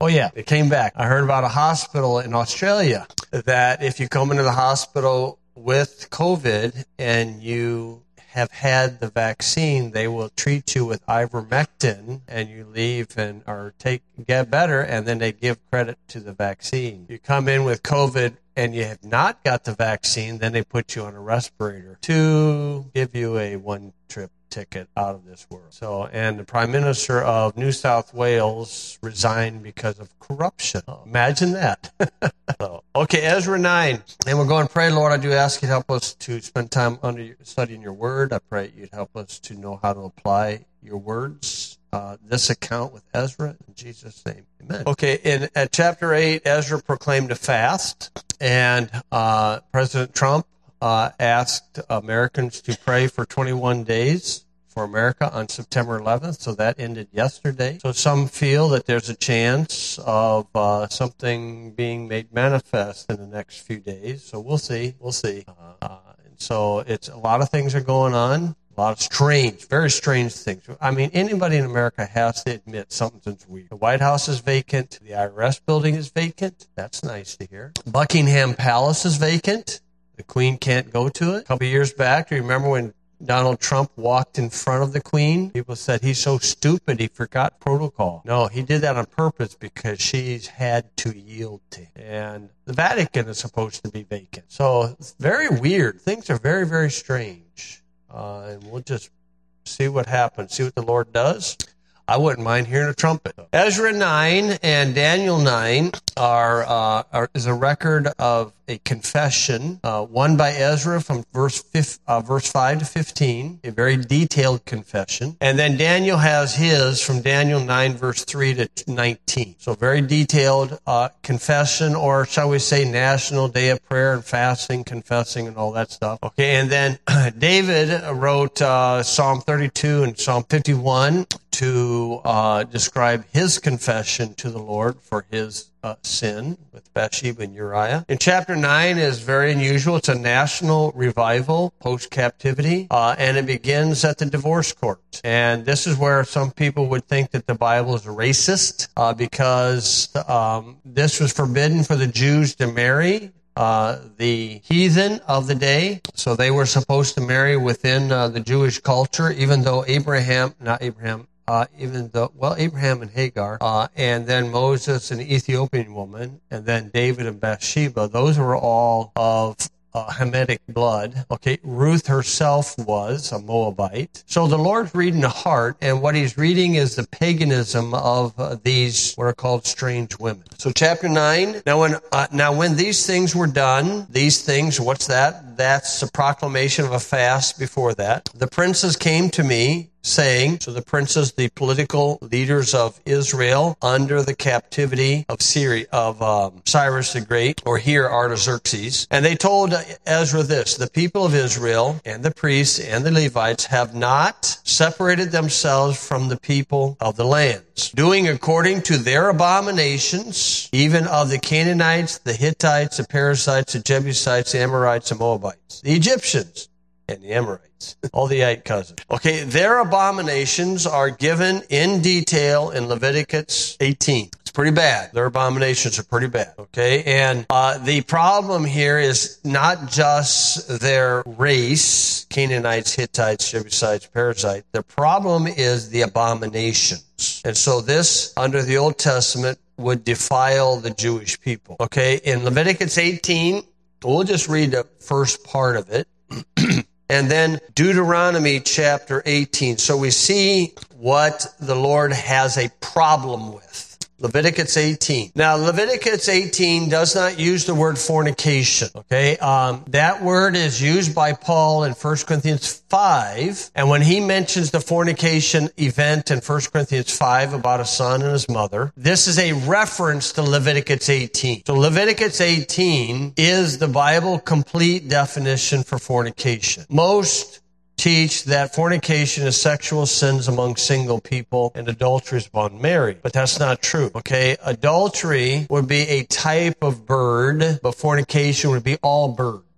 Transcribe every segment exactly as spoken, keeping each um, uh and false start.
Oh, yeah, it came back. I heard about a hospital in Australia that if you come into the hospital with COVID and you have had the vaccine, they will treat you with ivermectin, and you leave and or take get better, and then they give credit to the vaccine. You come in with COVID and you have not got the vaccine, then they put you on a respirator to give you a one-trip ticket out of this world. So, and the Prime Minister of New South Wales resigned because of corruption. Oh, imagine that. So, okay, Ezra nine. And we're going to pray, Lord, I do ask you to help us to spend time under your, studying your word. I pray you'd help us to know how to apply your words. Uh, this account with Ezra, in Jesus' name, amen. Okay, in at chapter eight, Ezra proclaimed a fast, and uh, President Trump uh, asked Americans to pray for twenty-one days for America on September eleventh, so that ended yesterday. So some feel that there's a chance of uh, something being made manifest in the next few days, so we'll see, we'll see. Uh, uh, and so it's a lot of things are going on. A lot of strange, very strange things. I mean, anybody in America has to admit something's weird. The White House is vacant. The I R S building is vacant. That's nice to hear. Buckingham Palace is vacant. The Queen can't go to it. A couple of years back, do you remember when Donald Trump walked in front of the Queen? People said he's so stupid he forgot protocol. No, he did that on purpose because she's had to yield to him. And the Vatican is supposed to be vacant. So it's very weird. Things are very, very strange. Uh, and we'll just see what happens, see what the Lord does. I wouldn't mind hearing a trumpet. Ezra nine and Daniel nine are, uh, are is a record of a confession, uh, one by Ezra from verse fifth, uh, verse five to fifteen, a very detailed confession. And then Daniel has his from Daniel nine, verse three to nineteen. So very detailed uh, confession, or shall we say national day of prayer and fasting, confessing, and all that stuff. Okay, and then David wrote uh, Psalm thirty-two and Psalm fifty-one to uh, describe his confession to the Lord for his uh, sin with Bathsheba and Uriah. In chapter nine is very unusual. It's a national revival post-captivity, uh, and it begins at the divorce court. And this is where some people would think that the Bible is racist uh, because um, this was forbidden for the Jews to marry Uh, the heathen of the day. So they were supposed to marry within uh, the Jewish culture, even though Abraham, not Abraham, uh, even though, well, Abraham and Hagar, uh, and then Moses, an Ethiopian woman, and then David and Bathsheba, those were all of Uh, Hamitic blood. Okay, Ruth herself was a Moabite. So the Lord's reading the heart, and what he's reading is the paganism of uh, these what are called strange women. So chapter nine. Now when uh, now when these things were done, these things, what's that? That's a proclamation of a fast before that. The princes came to me, saying, so the princes, the political leaders of Israel under the captivity of Syria, of um, Cyrus the Great, or here Artaxerxes, and they told Ezra this: the people of Israel and the priests and the Levites have not separated themselves from the people of the lands, doing according to their abominations, even of the Canaanites, the Hittites, the Perizzites, the Jebusites, the Amorites, the Moabites, the Egyptians, and the Amorites, all the eight cousins. Okay, their abominations are given in detail in Leviticus eighteen. It's pretty bad. Their abominations are pretty bad. Okay, and uh, the problem here is not just their race, Canaanites, Hittites, Jebusites, Perizzites. The problem is the abominations. And so this, under the Old Testament, would defile the Jewish people. Okay, in Leviticus eighteen, we'll just read the first part of it. And then Deuteronomy chapter eighteen. So we see what the Lord has a problem with. Leviticus eighteen. Now, Leviticus eighteen does not use the word fornication. Okay, um, that word is used by Paul in First Corinthians five, and when he mentions the fornication event in First Corinthians five about a son and his mother, this is a reference to Leviticus eighteen. So Leviticus eighteen is the Bible complete definition for fornication. Most teach that fornication is sexual sins among single people and adultery is among married. But that's not true, okay? Adultery would be a type of bird, but fornication would be all birds.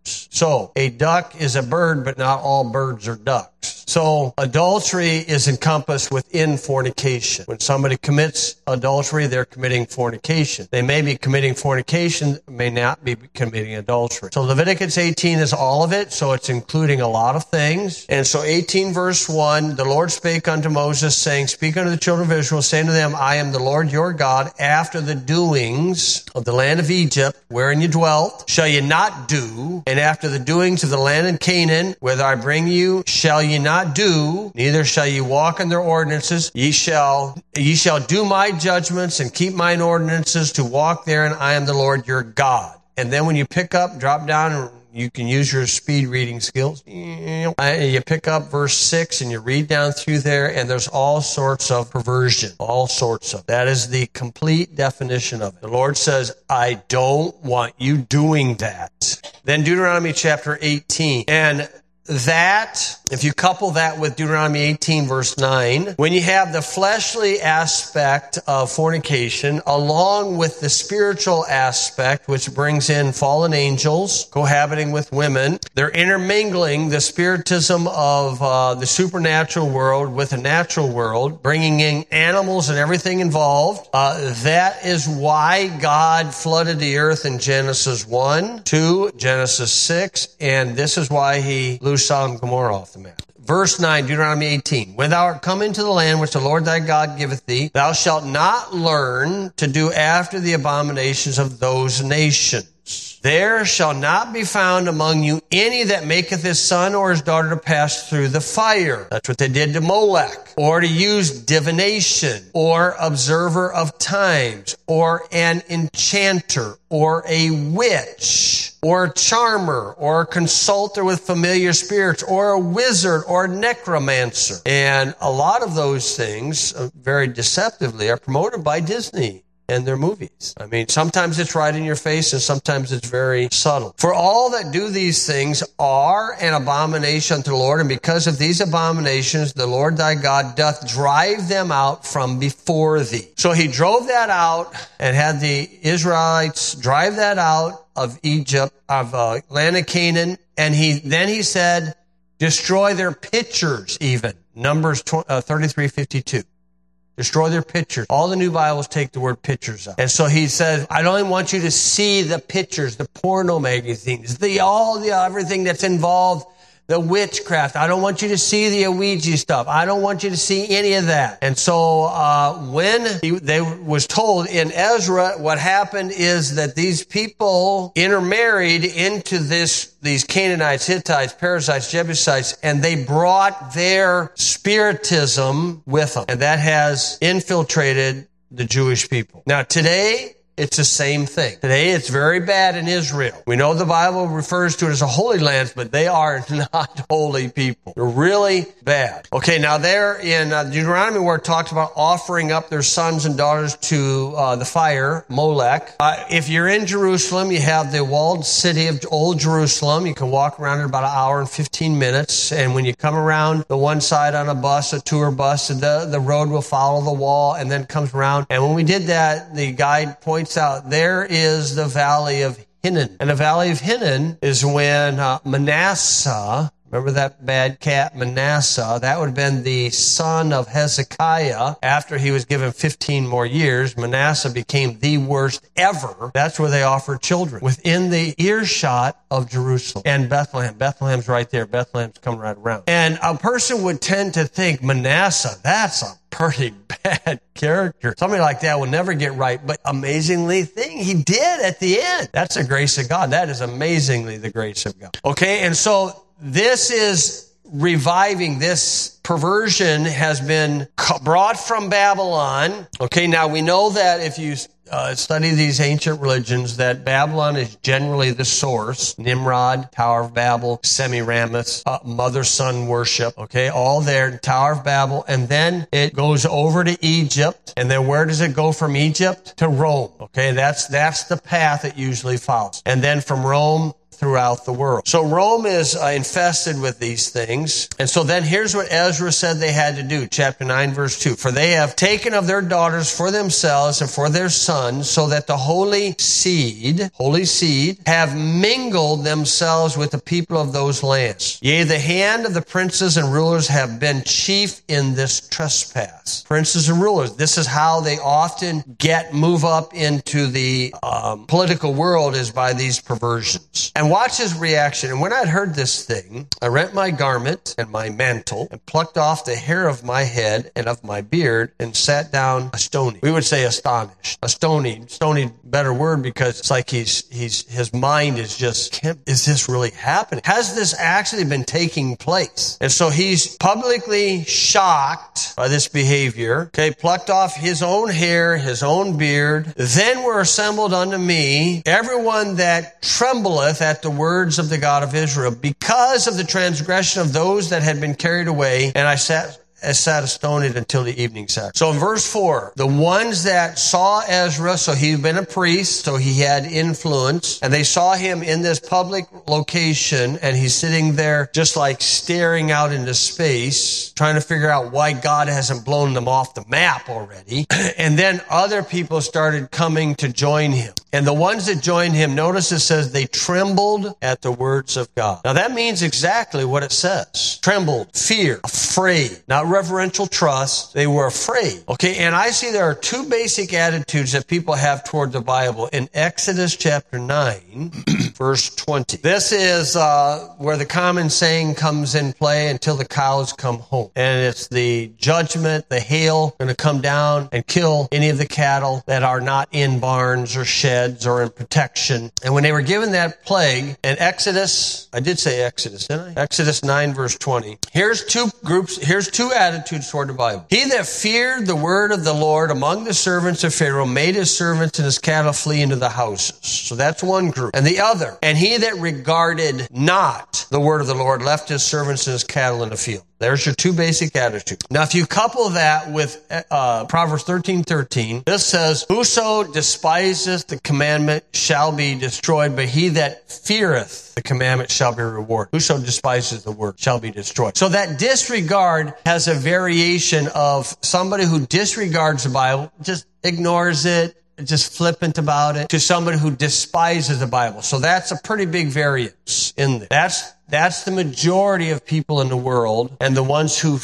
birds. So a duck is a bird, but not all birds are ducks. So adultery is encompassed within fornication. When somebody commits adultery, they're committing fornication. They may be committing fornication, may not be committing adultery. So Leviticus eighteen is all of it, so it's including a lot of things. And so eighteen verse one, the Lord spake unto Moses, saying, Speak unto the children of Israel, saying to them, I am the Lord your God, after the doings of the land of Egypt, wherein you dwelt, shall ye not do, and after the doings of the land of Canaan, whither I bring you, shall ye not do, neither shall ye walk in their ordinances. Ye shall, ye shall do my judgments and keep mine ordinances to walk therein. I am the Lord your God. And then when you pick up, drop down, and you can use your speed reading skills. You pick up verse six and you read down through there, and there's all sorts of perversion. All sorts of. That is the complete definition of it. The Lord says, I don't want you doing that. Then Deuteronomy chapter eighteen. And that, if you couple that with Deuteronomy eighteen, verse nine, when you have the fleshly aspect of fornication, along with the spiritual aspect, which brings in fallen angels cohabiting with women, they're intermingling the spiritism of uh, the supernatural world with the natural world, bringing in animals and everything involved. Uh, that is why God flooded the earth in Genesis one, two, Genesis six, and this is why he blew Sodom and Gomorrah off the map. Verse nine, Deuteronomy eighteen. When thou art come into the land which the Lord thy God giveth thee, thou shalt not learn to do after the abominations of those nations. There shall not be found among you any that maketh his son or his daughter to pass through the fire. That's what they did to Molech. Or to use divination, or observer of times, or an enchanter, or a witch, or a charmer, or a consulter with familiar spirits, or a wizard, or a necromancer. And a lot of those things, uh, very deceptively, are promoted by Disney and their movies. I mean, sometimes it's right in your face and sometimes it's very subtle. For all that do these things are an abomination unto the Lord, and because of these abominations, the Lord thy God doth drive them out from before thee. So he drove that out and had the Israelites drive that out of Egypt, of uh, land of Canaan, and he then he said, destroy their pictures even. Numbers thirty-three fifty-two. Destroy their pictures. All the new Bibles take the word pictures out. And so he says, I don't want you to see the pictures, the porno magazines, the all the everything that's involved, the witchcraft. I don't want you to see the Ouija stuff. I don't want you to see any of that. And so uh when he, they was told in Ezra, what happened is that these people intermarried into this these Canaanites, Hittites, Perizzites, Jebusites, and they brought their spiritism with them. And that has infiltrated the Jewish people. Now today, it's the same thing. Today, it's very bad in Israel. We know the Bible refers to it as a holy land, but they are not holy people. They're really bad. Okay, now there in uh, Deuteronomy where it talks about offering up their sons and daughters to uh, the fire, Molech. Uh, if you're in Jerusalem, you have the walled city of Old Jerusalem. You can walk around in about an hour and fifteen minutes. And when you come around the one side on a bus, a tour bus, the, the road will follow the wall and then comes around. And when we did that, the guide points out there is the Valley of Hinnom. And the Valley of Hinnom is when uh, Manasseh, remember that bad cat Manasseh, that would have been the son of Hezekiah. After he was given fifteen more years, Manasseh became the worst ever. That's where they offered children, within the earshot of Jerusalem. And Bethlehem. Bethlehem's right there. Bethlehem's coming right around. And a person would tend to think, Manasseh, that's a pretty bad character. Somebody like that will never get right. But amazingly thing he did at the end. That's the grace of God. That is amazingly the grace of God. Okay, and so this is reviving. This perversion has been brought from Babylon. Okay, now we know that if you uh, study these ancient religions, that Babylon is generally the source. Nimrod, Tower of Babel, Semiramis, uh, mother-son worship. Okay, all there, Tower of Babel. And then it goes over to Egypt. And then where does it go from Egypt? To Rome. Okay, that's, that's the path it usually follows. And then from Rome, throughout the world. So Rome is uh, infested with these things. And so then here's what Ezra said they had to do. Chapter nine, verse two. For they have taken of their daughters for themselves and for their sons, so that the holy seed, holy seed, have mingled themselves with the people of those lands. Yea, the hand of the princes and rulers have been chief in this trespass. Princes and rulers, this is how they often get, move up into the um, political world, is by these perversions. And watch his reaction. And when I'd heard this thing, I rent my garment and my mantle and plucked off the hair of my head and of my beard and sat down astonied. We would say astonished. Astonied. Astonied, better word, because it's like he's, he's, his mind is just, can't, is this really happening? Has this actually been taking place? And so he's publicly shocked by this behavior. Okay, plucked off his own hair, his own beard. Then were assembled unto me everyone that trembleth at the words of the God of Israel, because of the transgression of those that had been carried away. And I sat as sat astonied until the evening sacrifice. So in verse four, the ones that saw Ezra, so he'd been a priest, so he had influence, and they saw him in this public location, and he's sitting there just like staring out into space, trying to figure out why God hasn't blown them off the map already. And then other people started coming to join him. And the ones that joined him, notice it says they trembled at the words of God. Now that means exactly what it says. Trembled, fear, afraid. Not reverential trust. They were afraid. Okay, and I see there are two basic attitudes that people have toward the Bible in Exodus chapter nine, verse twenty. This is uh, where the common saying comes in play, until the cows come home. And it's the judgment, the hail, going to come down and kill any of the cattle that are not in barns or sheds or in protection. And when they were given that plague in Exodus, I did say Exodus, didn't I? Exodus nine, verse twenty. Here's two groups, here's two attitudes toward the Bible. He that feared the word of the Lord among the servants of Pharaoh made his servants and his cattle flee into the houses. So that's one group. And the other, and he that regarded not the word of the Lord left his servants and his cattle in the field. There's your two basic attitudes. Now, if you couple that with uh, Proverbs thirteen thirteen, this says, whoso despiseth the commandment shall be destroyed, but he that feareth the commandment shall be rewarded. Whoso despises the word shall be destroyed. So that disregard has a variation of somebody who disregards the Bible, just ignores it, just flippant about it, to somebody who despises the Bible. So that's a pretty big variance in there. That's That's the majority of people in the world. And the ones who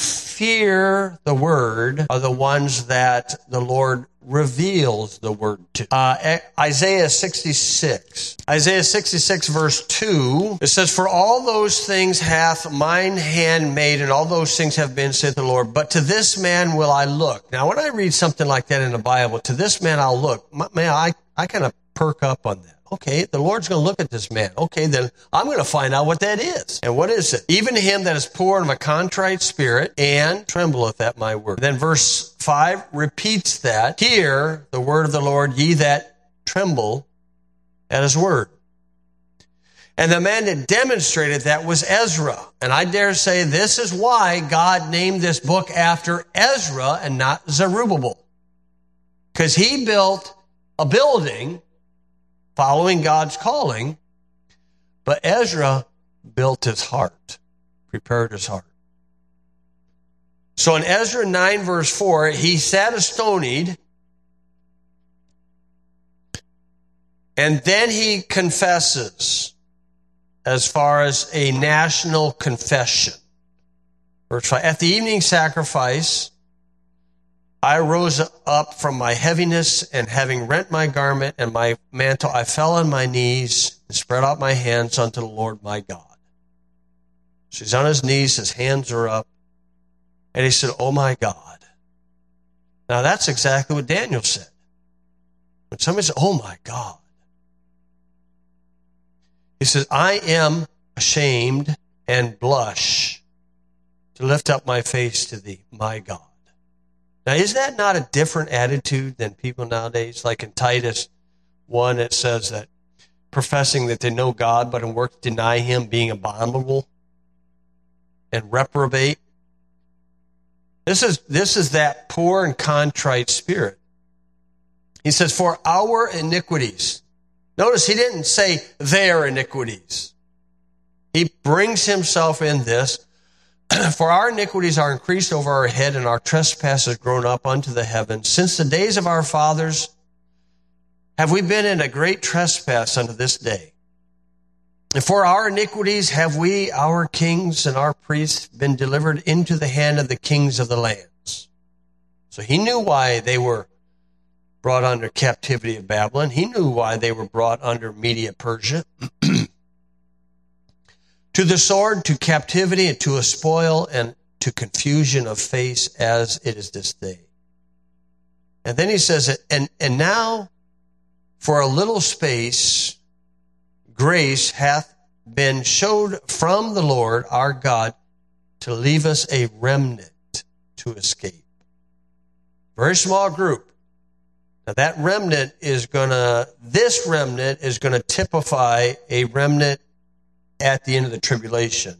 fear the word are the ones that the Lord reveals the word to. Uh, Isaiah sixty-six. Isaiah sixty-six verse two, it says, for all those things hath mine hand made, and all those things have been, saith the Lord. But to this man will I look. Now, when I read something like that in the Bible, to this man I'll look, man, I, I kind of perk up on that. Okay, the Lord's going to look at this man. Okay, then I'm going to find out what that is. And what is it? Even to him that is poor and of a contrite spirit, and trembleth at my word. Then verse five repeats that. Hear the word of the Lord, ye that tremble at his word. And the man that demonstrated that was Ezra. And I dare say this is why God named this book after Ezra and not Zerubbabel. Because he built a building following God's calling, but Ezra built his heart, prepared his heart. So in Ezra nine verse four, he sat astonied, and then he confesses as far as a national confession. Verse five, at the evening sacrifice, I rose up from my heaviness, and having rent my garment and my mantle, I fell on my knees and spread out my hands unto the Lord my God. So he's on his knees, his hands are up, and he said, oh my God. Now that's exactly what Daniel said. When somebody said, oh my God, he says, I am ashamed and blush to lift up my face to thee, my God. Now, is that not a different attitude than people nowadays? Like in Titus one, it says that professing that they know God, but in works deny him, being abominable and reprobate. This is, this is that poor and contrite spirit. He says, for our iniquities, Notice he didn't say their iniquities. He brings himself in this. For our iniquities are increased over our head, and our trespasses grown up unto the heavens. Since the days of our fathers have we been in a great trespass unto this day. And for our iniquities have we, our kings and our priests, been delivered into the hand of the kings of the lands. So he knew why they were brought under captivity of Babylon. He knew why they were brought under Media Persia. To the sword, to captivity, and to a spoil, and to confusion of face, as it is this day. And then he says, and, and now for a little space, grace hath been showed from the Lord our God to leave us a remnant to escape. Very small group. Now that remnant is going to, this remnant is going to typify a remnant at the end of the tribulation.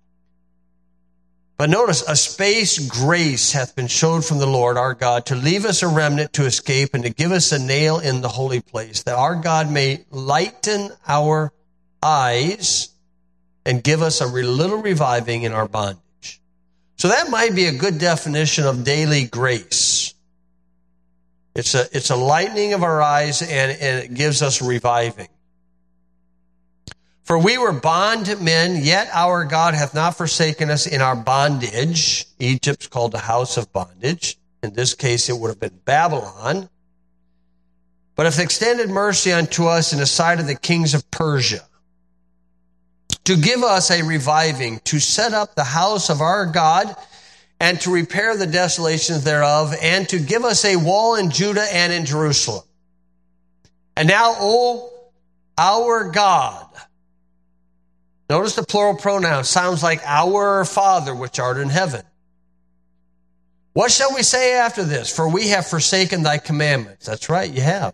But notice, a space grace hath been showed from the Lord our God to leave us a remnant to escape and to give us a nail in the holy place, that our God may lighten our eyes and give us a little reviving in our bondage. So that might be a good definition of daily grace. It's a, it's a lightening of our eyes, and, and it gives us reviving. For we were bondmen, yet our God hath not forsaken us in our bondage. Egypt's called the house of bondage. In this case, it would have been Babylon. But hath extended mercy unto us in the sight of the kings of Persia, to give us a reviving, to set up the house of our God, and to repair the desolations thereof, and to give us a wall in Judah and in Jerusalem. And now, O our God, notice the plural pronoun. Sounds like our Father which art in heaven. What shall we say after this? For we have forsaken thy commandments. That's right, you have.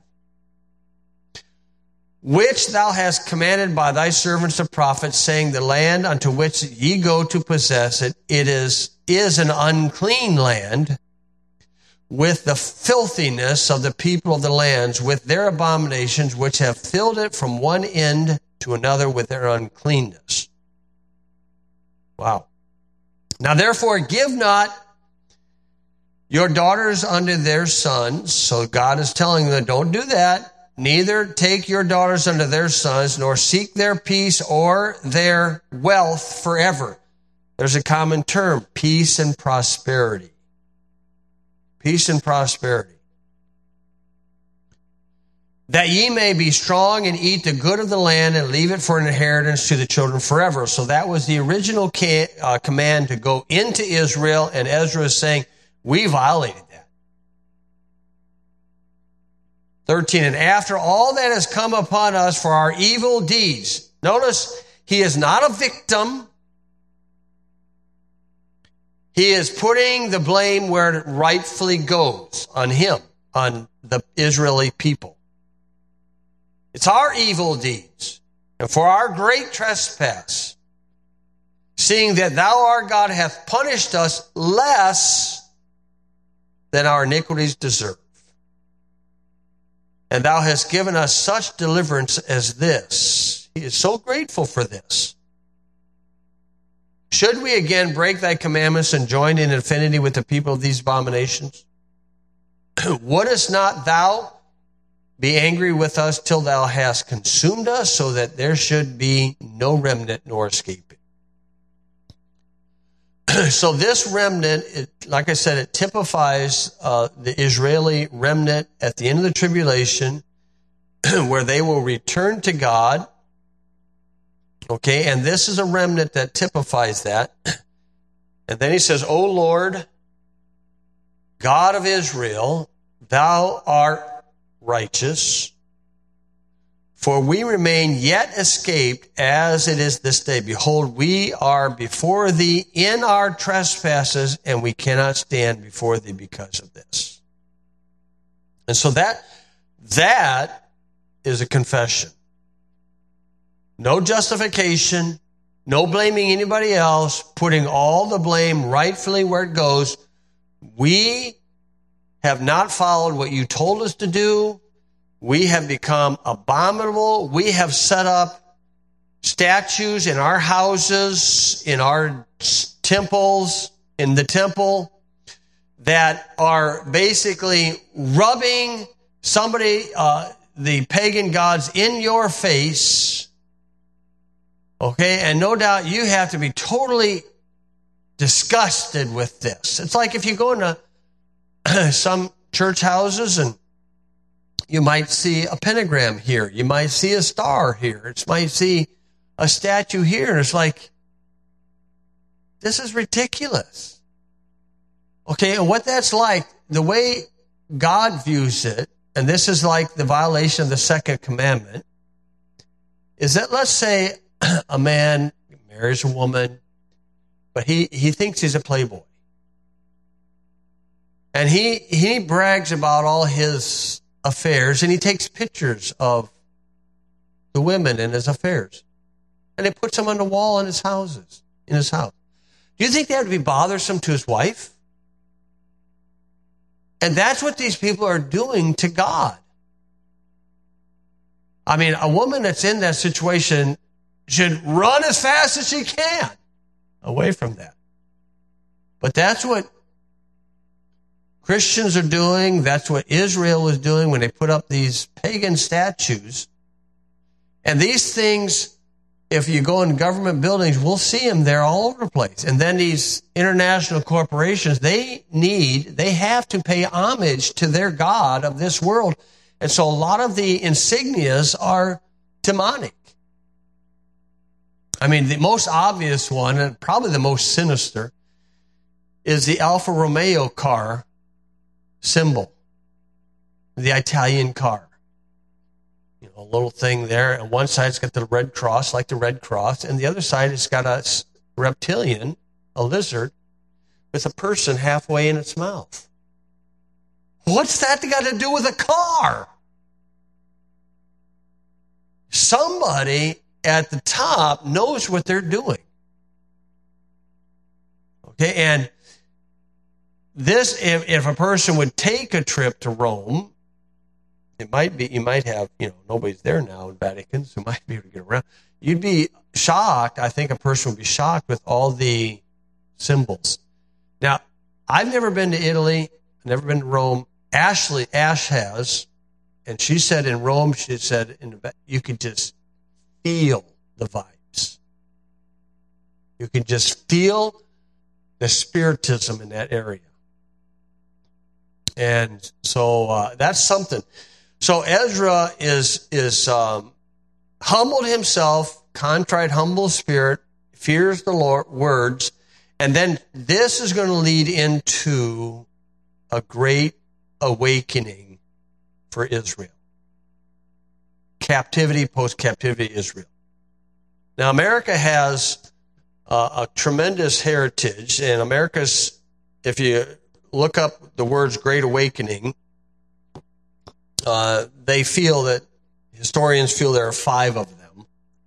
Which thou hast commanded by thy servants the prophets, saying, the land unto which ye go to possess it, it is, is an unclean land, with the filthiness of the people of the lands, with their abominations, which have filled it from one end to another with their uncleanness. Wow. Now therefore give not your daughters unto their sons. So God is telling them, don't do that. Neither take your daughters unto their sons, nor seek their peace or their wealth forever. There's a common term, peace and prosperity. Peace and prosperity. That ye may be strong and eat the good of the land and leave it for an inheritance to the children forever. So that was the original ca- uh, command to go into Israel, and Ezra is saying, we violated that. thirteen, and after all that has come upon us for our evil deeds. Notice, he is not a victim. He is putting the blame where it rightfully goes, on him, on the Israeli people. It's our evil deeds, and for our great trespass, seeing that thou, our God, hath punished us less than our iniquities deserve. And thou hast given us such deliverance as this. He is so grateful for this. Should we again break thy commandments and join in affinity with the people of these abominations? Wouldest not thou be angry with us till thou hast consumed us, so that there should be no remnant nor escaping? So this remnant, it, like I said, it typifies uh, the Israeli remnant at the end of the tribulation, where they will return to God. Okay, and this is a remnant that typifies that. And then he says, O Lord, God of Israel, thou art righteous, for we remain yet escaped as it is this day. Behold, we are before thee in our trespasses, and we cannot stand before thee because of this. And so that, that is a confession. No justification, no blaming anybody else, putting all the blame rightfully where it goes. We have not followed what you told us to do. We have become abominable. We have set up statues in our houses, in our temples, in the temple, that are basically rubbing somebody, uh, the pagan gods, in your face. Okay, and no doubt you have to be totally disgusted with this. It's like if you go into some church houses and you might see a pentagram here. You might see a star here. You might see a statue here. And it's like, this is ridiculous. Okay, and what that's like, the way God views it, and this is like the violation of the second commandment, is that let's say a man marries a woman, but he, he thinks he's a playboy. And he, he brags about all his affairs, and he takes pictures of the women in his affairs. And he puts them on the wall in his houses, in his house. Do you think that would be bothersome to his wife? And that's what these people are doing to God. I mean, a woman that's in that situation should run as fast as she can away from that. But that's what Christians are doing. That's what Israel was doing when they put up these pagan statues. And these things, if you go in government buildings, we'll see them there all over the place. And then these international corporations, they need, they have to pay homage to their God of this world. And so a lot of the insignias are demonic. I mean, the most obvious one, and probably the most sinister, is the Alfa Romeo car symbol, the Italian car. You know, a little thing there, and one side's got the red cross, like the Red Cross, and the other side has got a reptilian, a lizard, with a person halfway in its mouth. What's that got to do with a car? Somebody at the top knows what they're doing. Okay, and this, if, if a person would take a trip to Rome, it might be, you might have, you know, nobody's there now in Vatican, so you might be able to get around. You'd be shocked, I think a person would be shocked with all the symbols. Now, I've never been to Italy, never been to Rome. Ashley, Ash has, and she said in Rome, she said in the, you could just feel the vibes. You could just feel the spiritism in that area. And so uh, that's something. So Ezra is is um, humbled himself, contrite, humble spirit, fears the Lord, words, and then this is going to lead into a great awakening for Israel. Captivity, post-captivity Israel. Now, America has uh, a tremendous heritage, and America's, if you look up the words Great Awakening, uh, they feel that, historians feel there are five of them.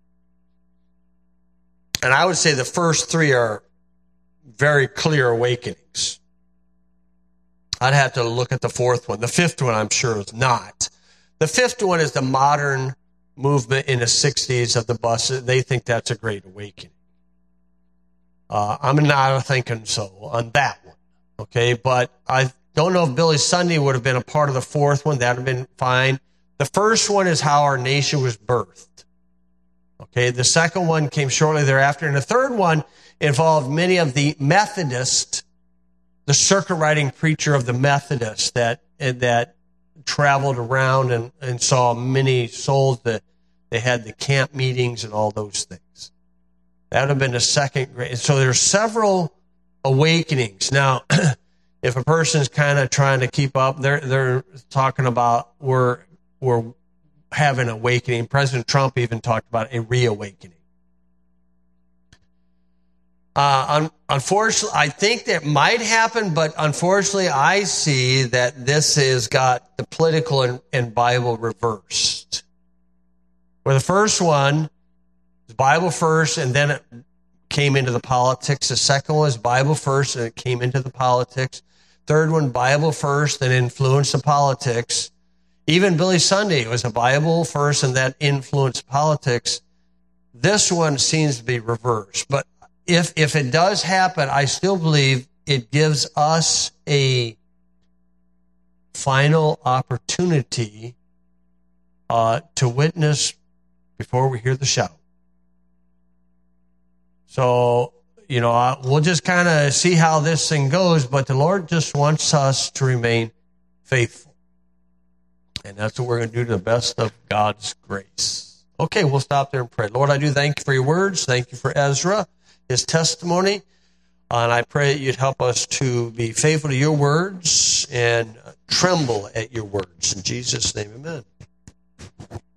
And I would say the first three are very clear awakenings. I'd have to look at the fourth one. The fifth one, I'm sure, is not. The fifth one is the modern movement in the sixties of the buses. They think that's a great awakening. Uh, I'm not thinking so on that one. Okay, but I don't know if Billy Sunday would have been a part of the fourth one. That would have been fine. The first one is how our nation was birthed. Okay, the second one came shortly thereafter. And the third one involved many of the Methodists, the circuit riding preacher of the Methodists that that traveled around and, and saw many souls. That they had the camp meetings and all those things. That would have been the second great. So there's several awakenings. Now, if a person's kind of trying to keep up, they're they're talking about we're we're having an awakening. President Trump even talked about a reawakening. Uh, un- unfortunately, I think that might happen, but unfortunately, I see that this has got the political and, and Bible reversed. Where the first one is Bible first, and then it came into the politics. The second one was Bible first, and it came into the politics. Third one, Bible first, and influenced the politics. Even Billy Sunday was a Bible first, and that influenced politics. This one seems to be reversed. But if if it does happen, I still believe it gives us a final opportunity uh, to witness before we hear the shout. So, you know, uh, we'll just kind of see how this thing goes, but the Lord just wants us to remain faithful. And that's what we're going to do to the best of God's grace. Okay, we'll stop there and pray. Lord, I do thank you for your words. Thank you for Ezra, his testimony. And I pray that you'd help us to be faithful to your words and tremble at your words. In Jesus' name, amen.